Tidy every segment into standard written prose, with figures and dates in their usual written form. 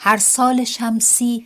هر سال شمسی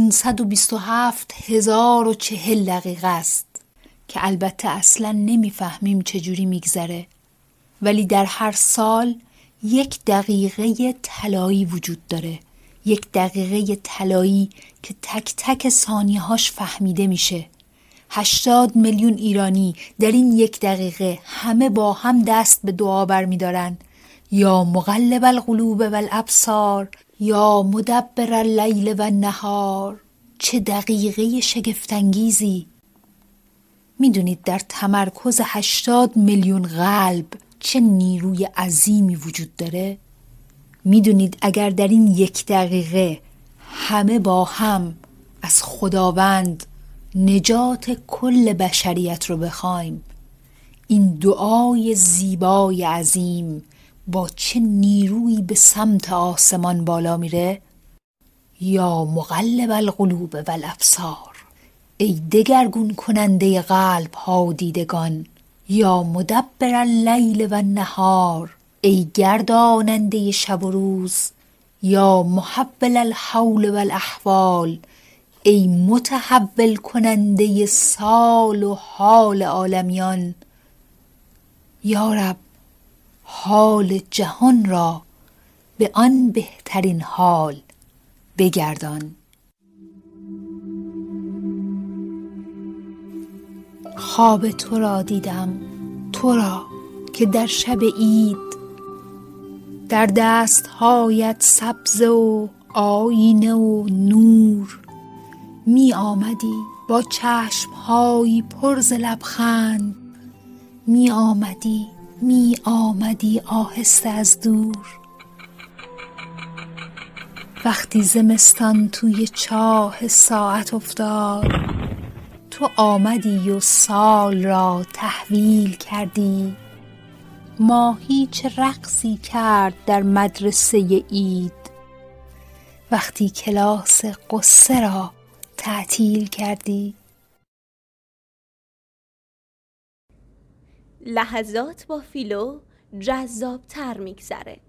527,040 دقیقه است که البته اصلا نمیفهمیم چجوری میگذره، ولی در هر سال 1 دقیقه طلایی وجود داره. 1 دقیقه طلایی که تک تک ثانیه‌هاش فهمیده میشه. 80 میلیون ایرانی در این 1 دقیقه همه با هم دست به دعا برمی‌دارن: یا مقلب القلوب والابصار یا مدبر اللیل والنهار. چه دقیقه شگفت‌انگیزی! میدونید در تمرکز 80 میلیون قلب چه نیروی عظیمی وجود داره؟ میدونید اگر در این 1 دقیقه همه با هم از خداوند نجات کل بشریت رو بخوایم، این دعای زیبای عظیم با چه نیرویی به سمت آسمان بالا میره؟ یا مقلب القلوب والابصار، ای دگرگون کننده قلب ها و دیدگان. یا مدبر اللیل والنهار، ای گرداننده شب و روز. یا محول الحول والاحوال، ای متحول کننده سال و حال عالمیان. یا رب، حال جهان را به آن بهترین حال بگردان. خواب تو را دیدم، تو را که در شب عید در دستهایت سبزه و آینه و نور می آمدی با چشمهایی پر ز لبخند. می آمدی آهسته از دور. وقتی زمستان توی چاه ساعت افتاد، تو آمدی و سال را تحویل کردی. ماهی چه رقصی کرد در مدرسه عید وقتی کلاس قصه را تعطیل کردی. لحظات با فیلو جذاب‌تر می‌گذره.